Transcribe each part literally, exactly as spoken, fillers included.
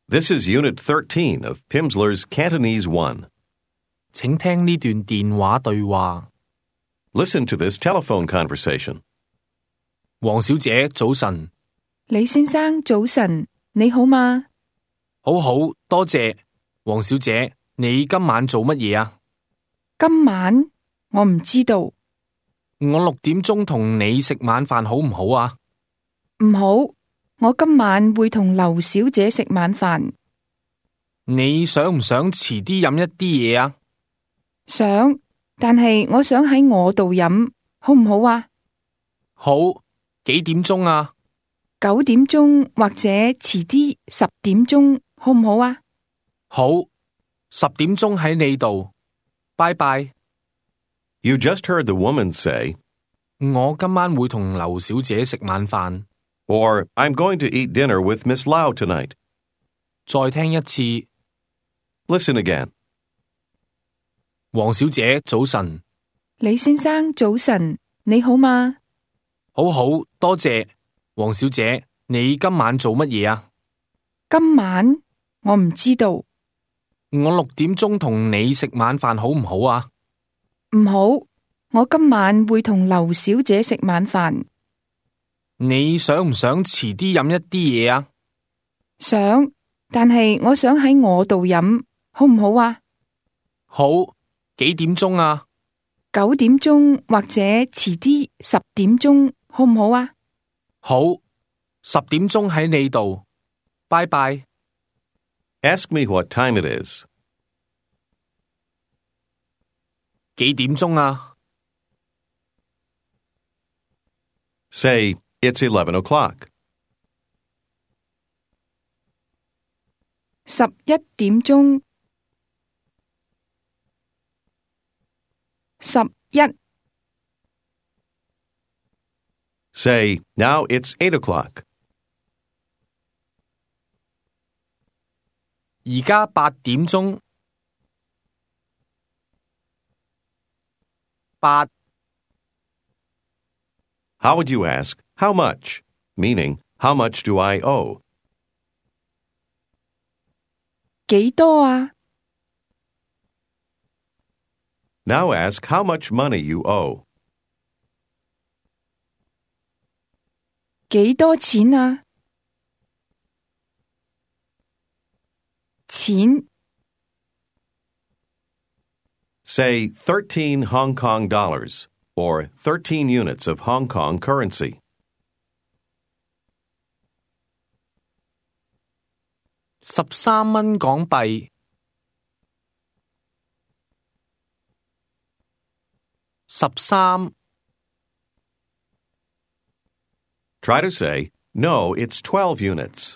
This is Unit thirteen of Pimsleur's Cantonese one. 請聽呢段電話對話。 Listen to this telephone conversation. 黃小姐，早晨。 李先生，早晨，你好嗎？ 好好，多謝。黃小姐，你今晚做乜嘢啊？ 今晚我唔知道。 我六點鐘同你食晚飯好唔好啊？ 唔好，我今晚會同劉小姐食晚飯。 你想唔想遲啲飲一啲嘢啊？ 想，但係我想喺我度飲，好唔好啊？ 好，幾點鐘啊？ 九點鐘或者遲啲十點鐘，好唔好啊？ 好，十點鐘喺你度。拜拜。 You just heard the woman say, 我今晚會同劉小姐食晚飯。 or I'm going to eat dinner with Miss Lau tonight. 再聽一次。 Listen again. 黃小姐，早晨。 李先生，早晨，你好嗎？ 好好，多謝。黃小姐，你今晚做乜嘢啊？ 今晚我唔知道。 我六點鐘同你食晚飯好唔好啊？ 唔好，我今晚會同劉小姐食晚飯。 你想唔想遲啲飲一啲嘢啊？ 想，但係我想喺我度飲，好唔好啊？ 好，幾點鐘啊？ 九點鐘或者遲啲十點鐘，好唔好啊？ 好，十點鐘喺你度。拜拜。 Ask me what time it is. 幾點鐘啊？ Say, it's eleven o'clock. 十一點鐘。十一。 Say, now it's eight o'clock. 而家八點鐘。八。 How would you ask, how much? Meaning, how much do I owe? 幾多啊？ Now ask how much money you owe. 幾多錢啊？錢。 Say thirteen Hong Kong dollars, or thirteen units of Hong Kong currency. 十三蚊港幣。十三。 Try to say, no, it's twelve units.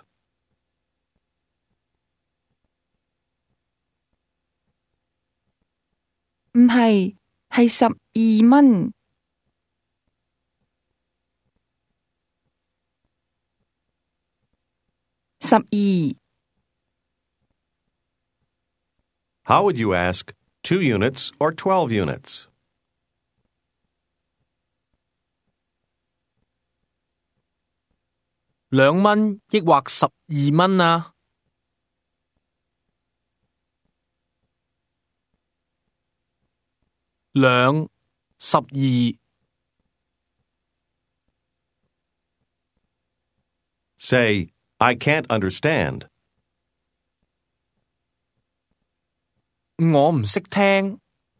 唔係，係十二蚊。十二。 How would you ask, two units or twelve units? 兩蚊抑或十二蚊啊？兩，十二。 Say, I can't understand. 我唔識聽。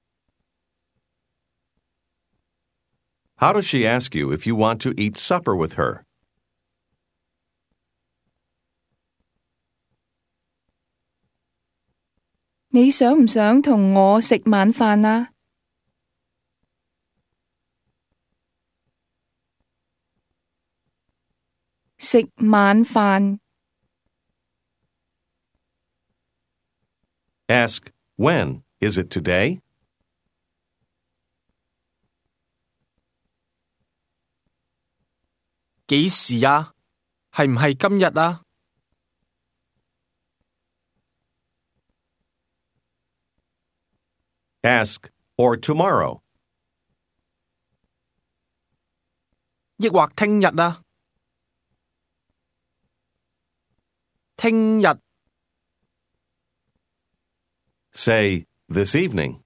How does she ask you if you want to eat supper with her? 你想唔想同我食晚飯啊？食晚飯。 Ask, when? Is it today? 幾時啊？係唔係今日啊？ Ask, or tomorrow. 抑或聽日啊？聽日。 Say, this evening.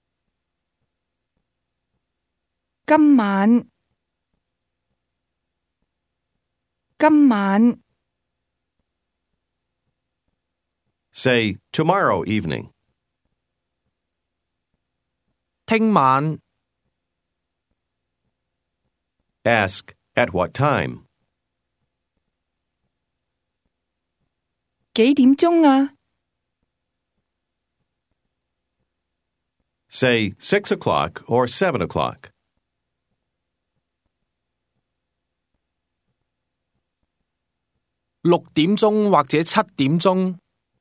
今晚，今晚， Say, tomorrow evening. 聽晚 Ask, at what time? 幾點鐘啊？ Say, six o'clock or seven o'clock. 六點鐘或者七點鐘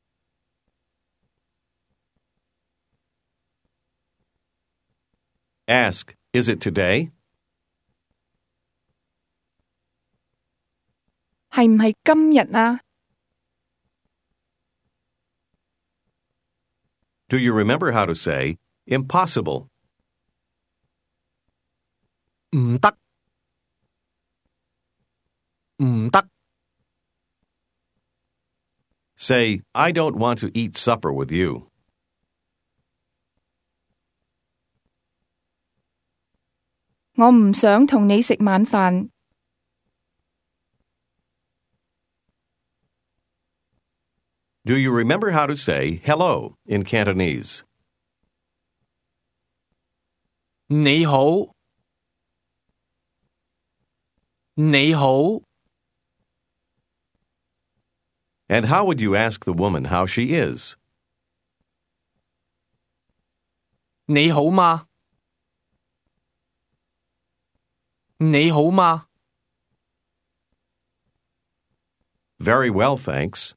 Ask, is it today? 係唔係今日啊？ Do you remember how to say, impossible? 唔得，唔得。 Say, I don't want to eat supper with you. 我唔想同你食晚飯。 Do you remember how to say hello in Cantonese? 你好，你好。 And how would you ask the woman how she is? 你好嗎？你好嗎？ Very well, thanks.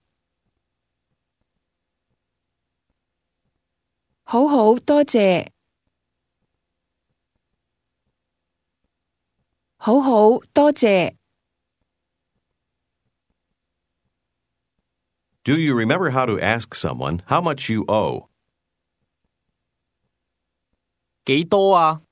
好好，多謝。好好，多謝。 Do you remember how to ask someone how much you owe? 幾多啊？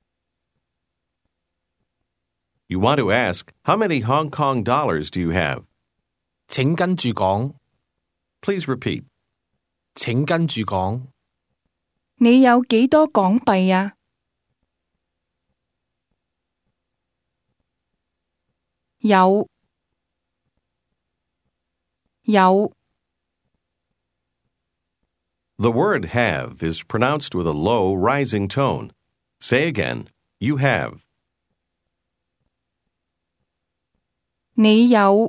You want to ask, how many Hong Kong dollars do you have? 請跟住講， Please repeat. 請跟住講。 你有幾多港幣啊？有，有。 The word have is pronounced with a low, rising tone. Say again, you have. 你有，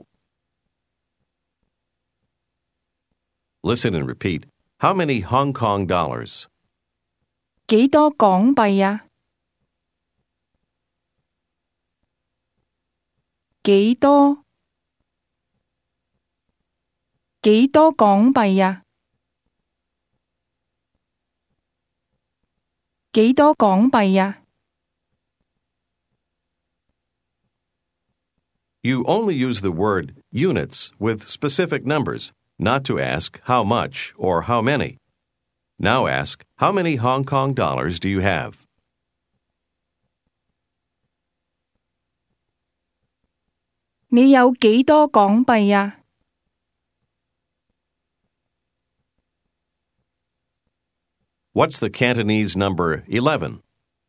Listen and repeat. How many Hong Kong dollars? 幾多港幣啊？幾多？幾多港幣啊？幾多港幣啊？ You only use the word units with specific numbers, not to ask how much or how many. Now ask, how many Hong Kong dollars do you have? 你有幾多港幣啊？ What's the Cantonese number eleven?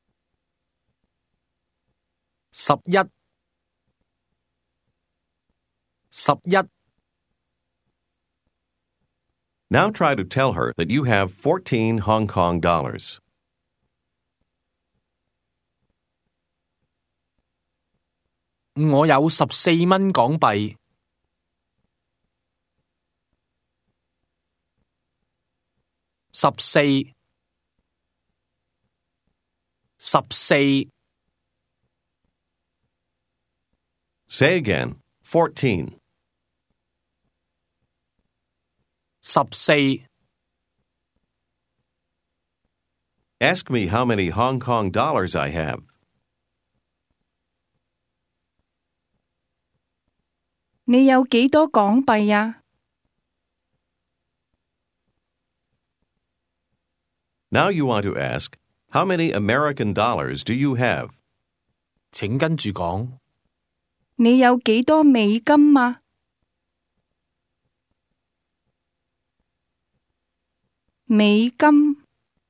十一，十一。 Now try to tell her that you have fourteen Hong Kong dollars. 我有十四蚊港幣。十四，十四。 Say again, fourteen. 十四。 Ask me how many Hong Kong dollars I have. 你有幾多港幣啊？ Now you want to ask, how many American dollars do you have? 請跟住講。 你有幾多美金啊？ 美金，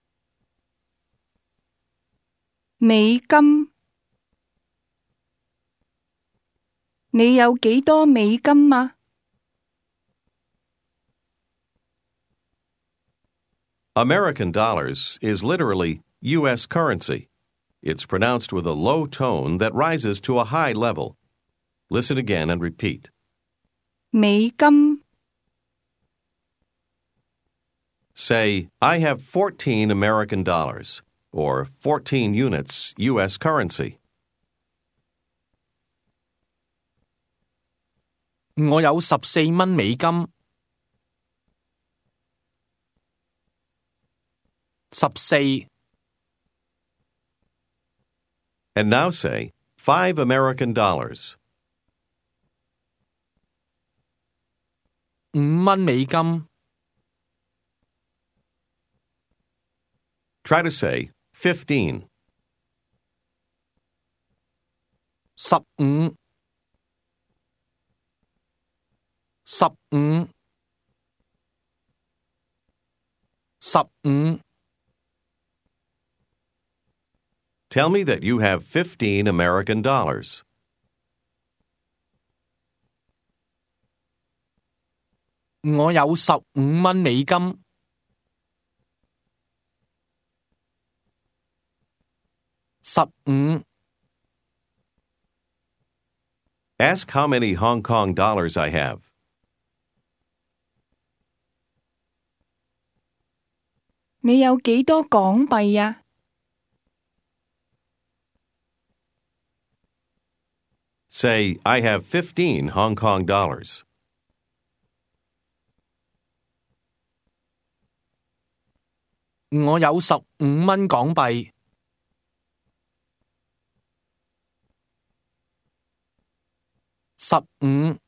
美金。你有幾多美金啊？ American dollars is literally U S currency. It's pronounced with a low tone that rises to a high level. Listen again and repeat. 美金。 Say, I have fourteen American dollars, or fourteen units U S currency. 我有十四蚊美金。十四。 And now say, five American dollars. 五蚊美金。 Try to say, fifteen. 十五。十五。十五。 Tell me that you have fifteen American dollars. 我有十五蚊美金。十五。 Ask how many Hong Kong dollars I have. 你有幾多港幣啊？ Say, I have fifteen Hong Kong dollars. 我有十五蚊港幣。十五。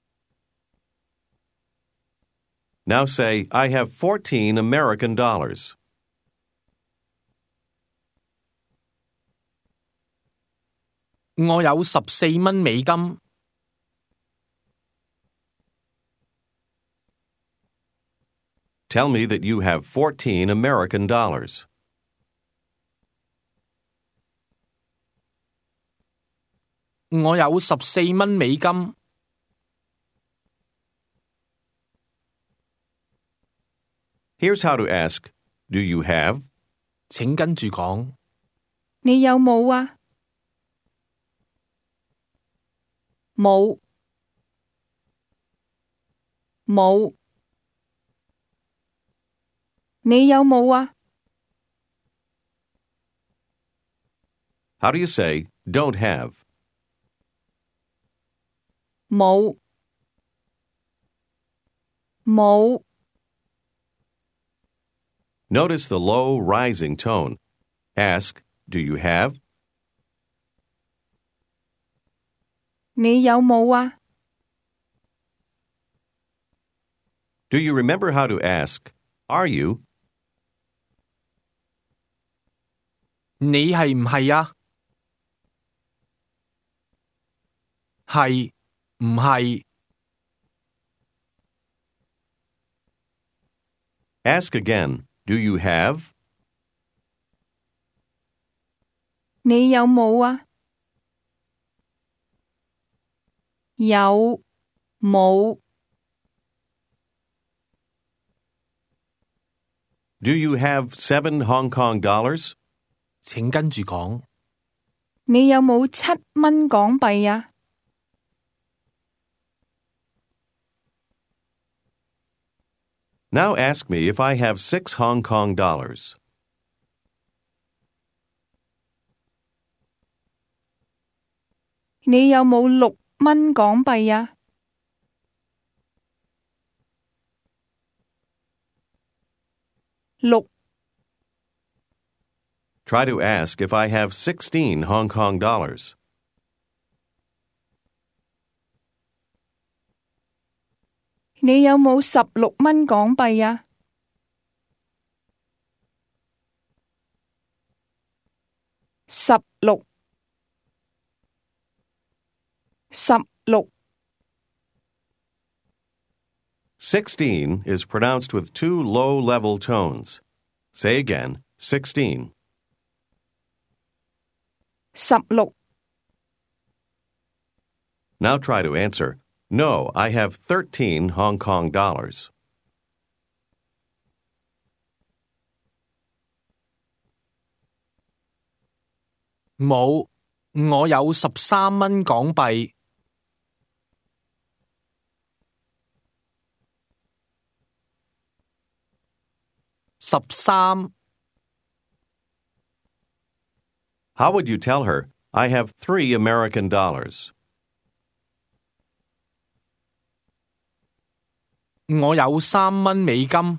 Now say, I have fourteen American dollars. 我有十四蚊美金。 Tell me that you have fourteen American dollars. 我有十四蚊美金。 Here's how to ask, do you have? 請跟住講。 你有冇啊？冇，冇。你有冇啊？ How do you say, don't have? 冇，冇。 Notice the low rising tone. Ask, do you have? 你有冇啊？ Do you remember how to ask, are you? 你係唔係啊？係，唔係？ Ask again, do you have? 你有冇啊？有，冇。 Do you have seven Hong Kong dollars? 請跟住講。 你有冇七蚊港幣啊？ Now ask me if I have six Hong Kong dollars. 你有冇六蚊港幣啊？六。 Try to ask if I have sixteen Hong Kong dollars. 你有冇十六蚊港幣啊？十六，十六。 Sixteen is pronounced with two low-level tones. Say again, sixteen. 十六 Now try to answer, no, I have thirteen Hong Kong dollars. 冇，我有十三蚊港幣。十三 How would you tell her, I have three American dollars? 我有三蚊美金。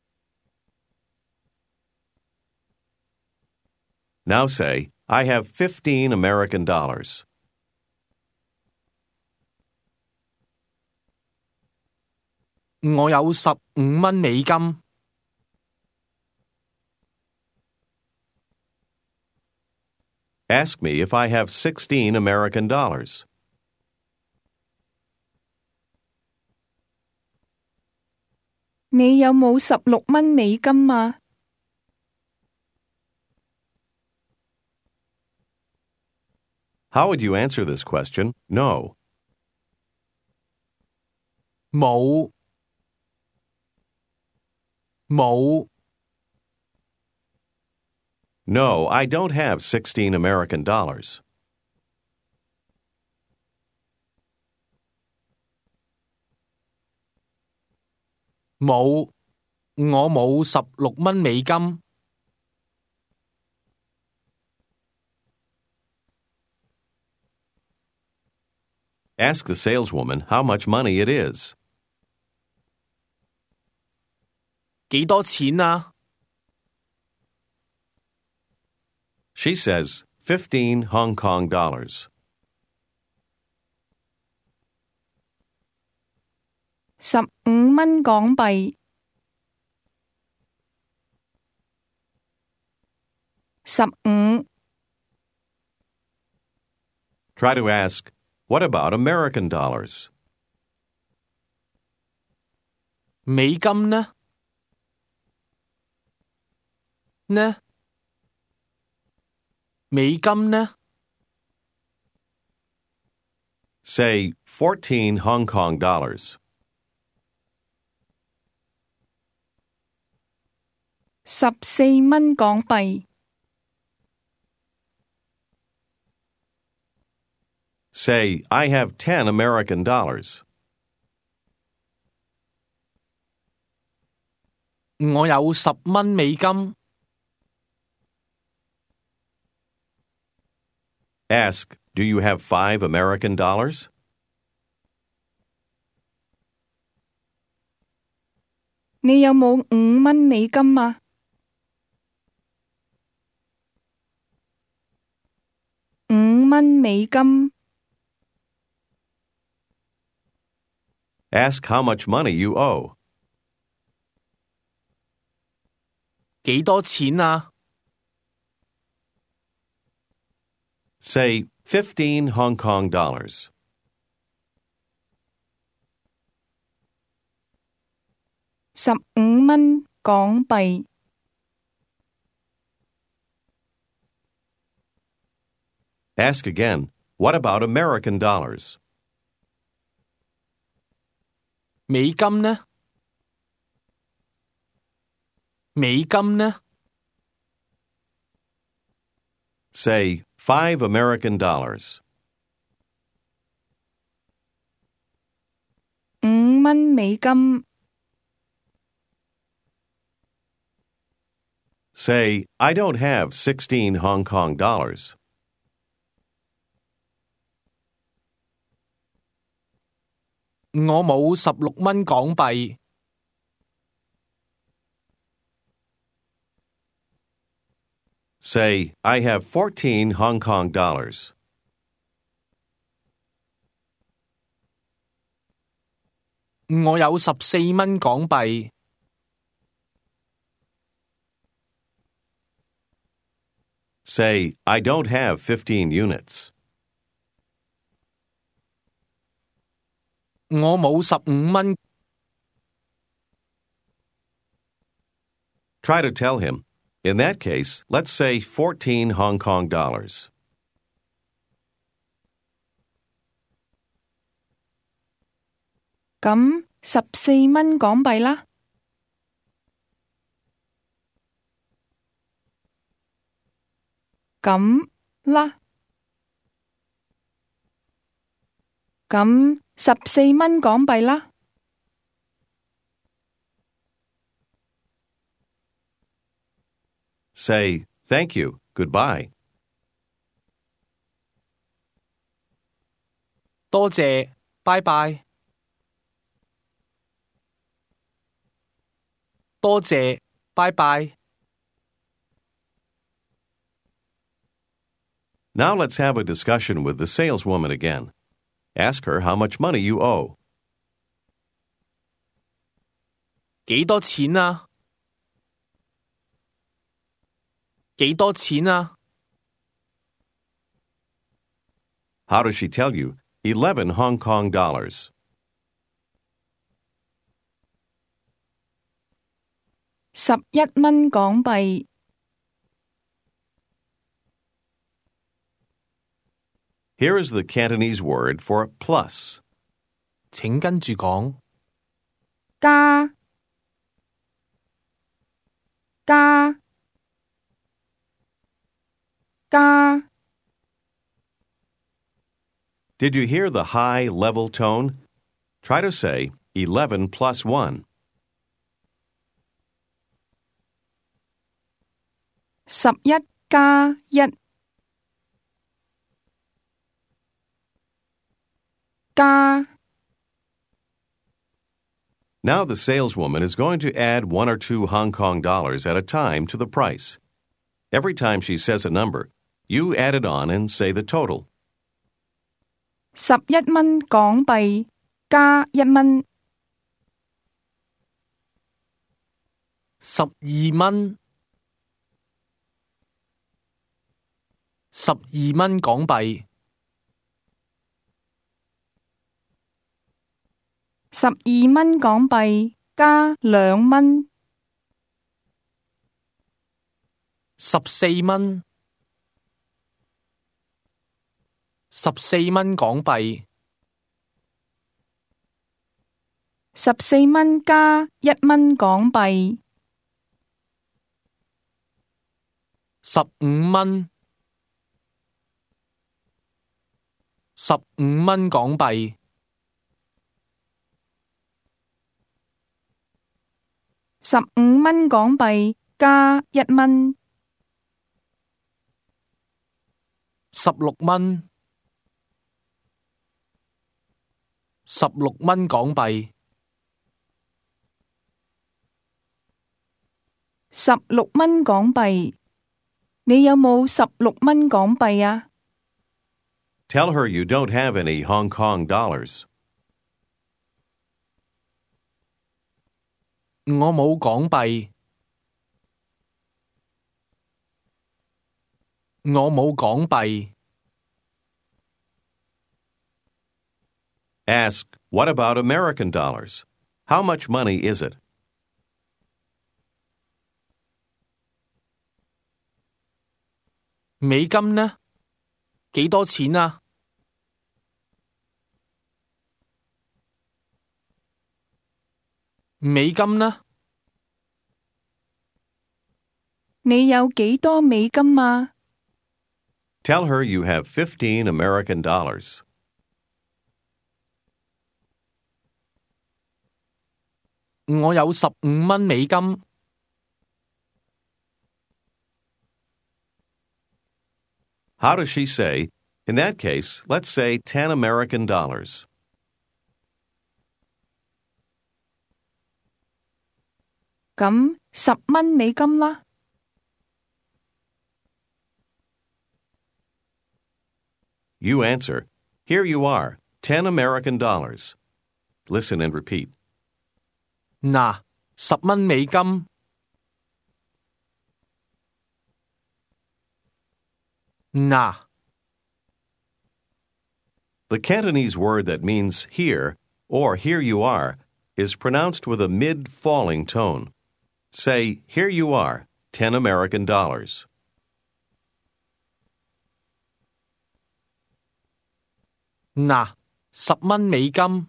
Now say, I have fifteen American dollars. 我有十五蚊美金。 Ask me if I have sixteen American dollars. 你有冇十六蚊美金啊？ How would you answer this question? No. 冇冇 No, I don't have sixteen American dollars. 冇，我冇十六蚊美金。 Ask the saleswoman how much money it is. 幾多錢啊？ She says fifteen Hong Kong dollars. 十五蚊港幣。十五 Try to ask, what about American dollars? 美金呢？呢？美金呢？ Say fourteen Hong Kong dollars. 十四蚊港幣。 Say, I have ten American dollars. 我有十蚊美金。 Ask, do you have five American dollars? 你有冇五蚊美金啊？五蚊美金。 Ask how much money you owe. 幾多錢啊？ Say fifteen Hong Kong dollars. 十五蚊港幣。 Ask again, what about American dollars? 美金呢？美金呢？ Say five American dollars. 五蚊美金。 Say, I don't have sixteen Hong Kong dollars. 我冇十六蚊港幣。 Say, I have fourteen Hong Kong dollars. 我有十四蚊港幣。 Say, I don't have fifteen units. 我冇十五蚊。 Try to tell him. In that case, let's say fourteen Hong Kong dollars. 咁十四蚊港幣啦。咁啦。咁十四蚊港幣啦。 Say, thank you, goodbye. 多謝，拜拜。多謝，拜拜。 Now let's have a discussion with the saleswoman again. Ask her how much money you owe. 幾多錢啊？幾多錢啊？ How does she tell you? Eleven Hong Kong dollars. 十一蚊港幣。 Here is the Cantonese word for plus. 請跟住講。 加加加 Did you hear the high, level tone? Try to say eleven plus one. 十一加一加 Now the saleswoman is going to add one or two Hong Kong dollars at a time to the price. Every time she says a number, you add it on and say the total. 十一蚊港幣加一蚊。 十二蚊。十二蚊港幣。 十二蚊港幣加兩蚊。 十四蚊。十四蚊港幣。 十四蚊加一蚊港幣。 十五蚊。十五蚊港幣。 十五蚊港幣加一蚊。 十六蚊。十六蚊港幣。 十六蚊港幣。你有冇十六蚊港幣啊？ Tell her you don't have any Hong Kong dollars. 我冇港幣。我冇港幣。 Ask, what about American dollars? How much money is it? 美金呢？幾多錢啊？美金呢？ 你有幾多美金啊？ Tell her you have fifteen American dollars. 我有十五蚊美金。 How does she say? In that case, let's say ten American dollars. 咁十蚊美金啦。 You answer, here you are, ten American dollars. Listen and repeat. 嗱，十蚊美金。嗱。 The Cantonese word that means here or here you are is pronounced with a mid-falling tone. Say, here you are, ten American dollars. 嗱，十蚊美金。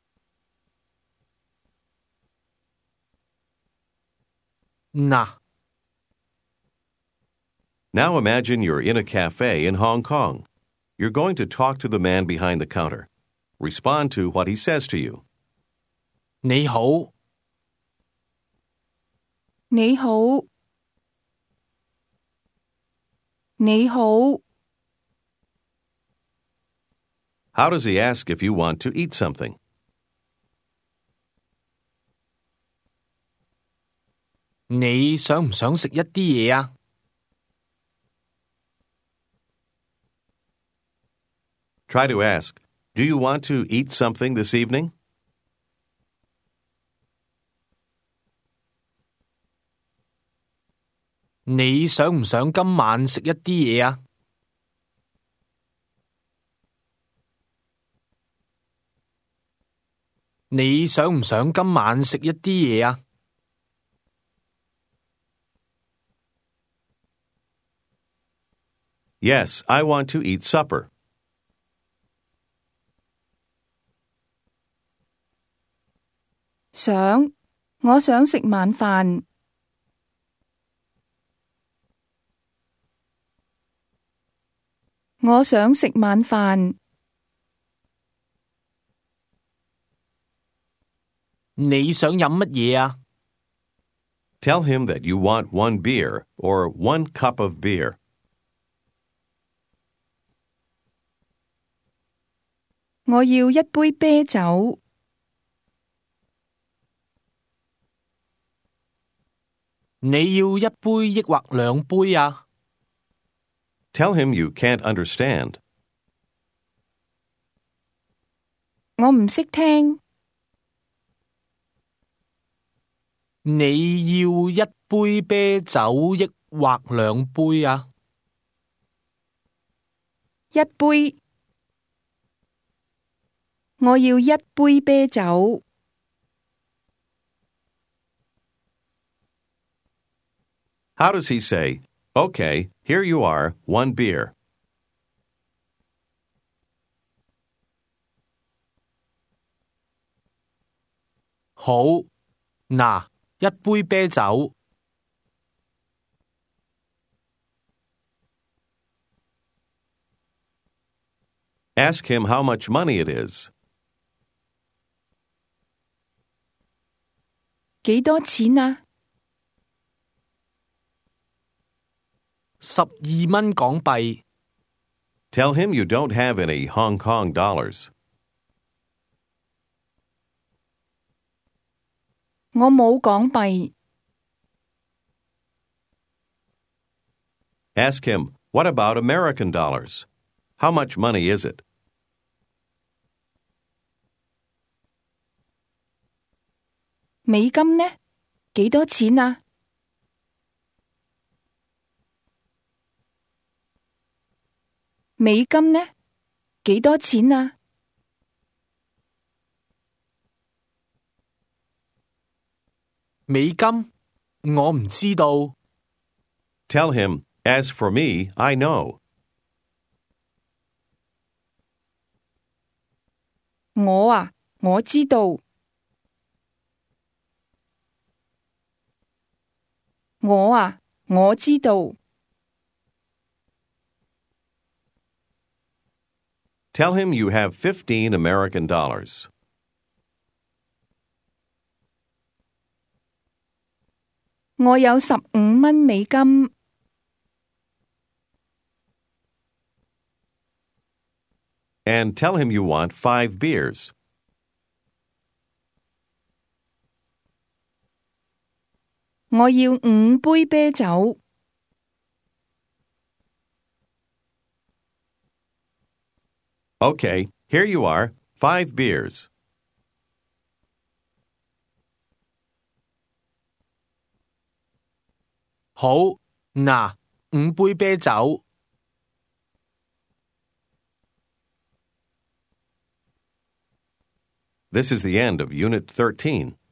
嗱。 Now imagine you're in a cafe in Hong Kong. You're going to talk to the man behind the counter. Respond to what he says to you. 你好， 你好，你好。 How does he ask if you want to eat something? 你想唔想食一啲嘢啊？ Try to ask, do you want to eat something this evening? 你想唔想今晚食一啲嘢啊？ 你想唔想今晚食一啲嘢啊？ Yes, I want to eat supper. 想，我想食晚飯。我想食晚飯。 你想飲乜嘢啊？ Tell him that you want one beer or one cup of beer. 我要一杯啤酒。 你要一杯抑或兩杯啊？ Tell him you can't understand. 我唔識聽。 你要一杯啤酒抑或兩杯啊？ 一杯。我要一杯啤酒。 How does he say, okay, here you are, one beer? 好，嗱，一杯啤酒。 Ask him how much money it is. 幾多錢啊？ 十二蚊港幣。 Tell him you don't have any Hong Kong dollars. 我冇港幣。 Ask him, what about American dollars? How much money is it? 美金呢？幾多錢啊？美金呢？幾多錢啊？ 美金？我唔知道。 Tell him, as for me, I know. 我啊，我知道。我啊，我知道。 Tell him you have fifteen American dollars. 我有十五蚊美金。 And tell him you want five beers. 我要五杯啤酒。 Okay, here you are, five beers. 好，嗱，五杯啤酒。 This is the end of Unit thirteen.